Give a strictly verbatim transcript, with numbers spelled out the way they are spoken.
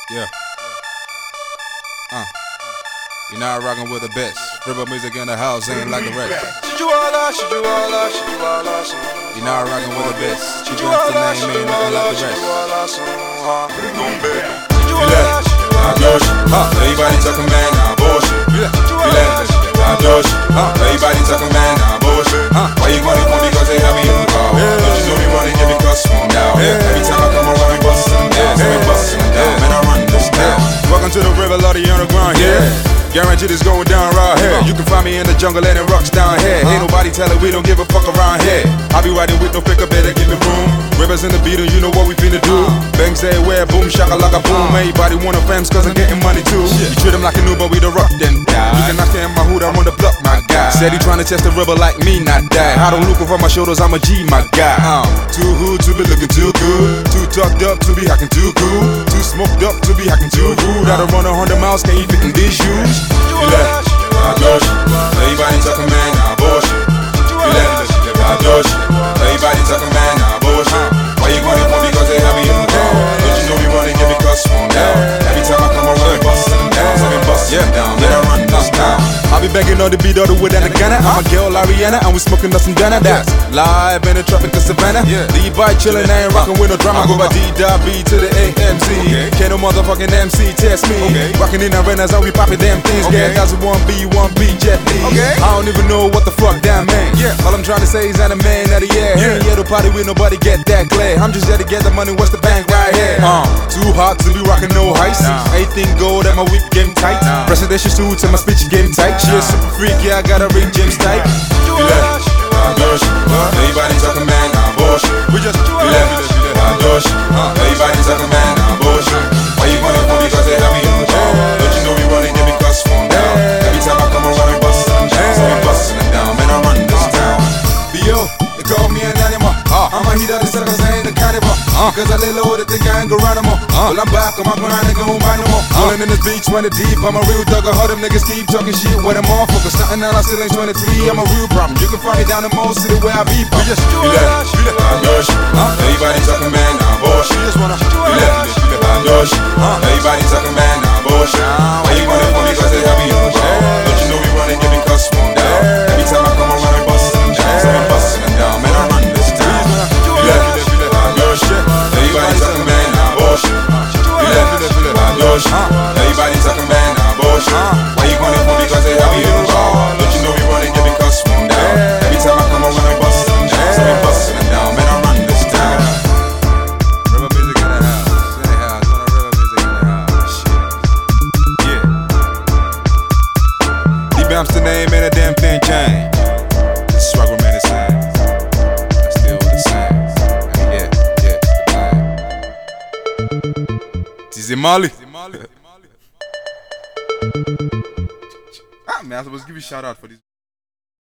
Yeah. Uh. You're not rocking with the best. River music in the house ain't like the rest. You're not rocking with the best. You got the name ain't nothing like the rest. Huh? Everybody talking man, nah bullshit. Everybody talking man, nah bullshit. Why you running for me? Cause they have me in the car. Don't you know me running, give me cuss from down. Every time I come around, we bustin' down. So we bustin' down, man, I run this town. Welcome to the river, Lottie underground, yeah. Guaranteed it's going down right here. You can find me in the jungle and it rocks down here. Ain't nobody telling we don't give a fuck around here. I be riding with no picker, better give me room. Rivers in the beat and you know what we finna do. Bangs everywhere, boom, shaka like a boom. Everybody wanna fams cause I'm getting money too. We treat them like a new, but we the rock them down. You can knock in my hood, I run the block, my guy. Said he tryna test the river like me, not that. I don't look over my shoulders, I'm a G, my guy. uh, Too hood to be looking too good. Too tucked up to be hacking too cool. Too smoked up to be hacking too rude. I don't run a hundred miles, can't even fit in these shoes. Everybody talking man, nah bullshit. Everybody talking man, nah bullshit. Why you running for me? Cause they have me in the car. Don't you know we running, give me cuss from down. Every time I come around, we bustin' down. So we bustin' down, let I run this town. I be begging on the beat, all the wood and the gunner. I'm a girl, Ariana, and we smoking us some Dana. That's live in the tropic of Savannah. Levi chillin', I ain't rockin' with no drama. Go by D-B to the A M C. Can't no motherfucking M C test me. Rockin' in arenas, how we poppin' damn things. Yeah, guys who want B, one B, Jet Li. I don't even know what the fuck that man. All I'm trying to say is I'm a man of the year. Ain't here to party with nobody, get that glare. I'm just here to get the money, what's the bank right here? Uh, too hot to be rockin' no heist. Anything gold at my whip game tight. Presidential suits and my speech game tight. She a super freak, yeah, I got a ring James type. Everybody talking man, nah bullshit. We just everybody talking man, nah bullshit. Why you running for me? Cause they have me in the car. Don't you know we running, give me cuss from down. Every time I come around, we bustin' down. So we bustin' down, man, I run this town. B O, they call me an animal. I'm a heat of the suckers, I ain't a cannibal. Cause I lay low, they think I ain't Geronimo. Well, I'm back, I'm not gonna go buy no more. Rolling in this beach, running deep, I'm a real thug. I heard them niggas keep talking shit with them all focus. Nothing now, I still ain't twenty-three, I'm a real problem. You can find me down the mall city where I be from. We just do that, do that. Everybody talking man, nah bullshit. Just wanna do that, everybody talking man, nah bullshit. Why you running for me? Cause they have me in the car. Don't you know we running, giving cuss from down. Every time I come around, we bustin' down. So we bustin' down, man, I run this town. Everybody talking man, nah bullshit. Everybody talking man, nah bullshit. Why you running for me? Cause they have me in the car. Don't you know we running, giving cuss from down. Every time I come around, we bustin' down. So we bustin' down, man, I run this town. River music in the house, in the house, on the river music in the house. Shit. Yeah. D-Bam's the name, ain't a damn thing changed. The struggle man is same. That's still the same. Yeah, yeah, the same. Mali. Ah, man, I was supposed to give you a shout out for this.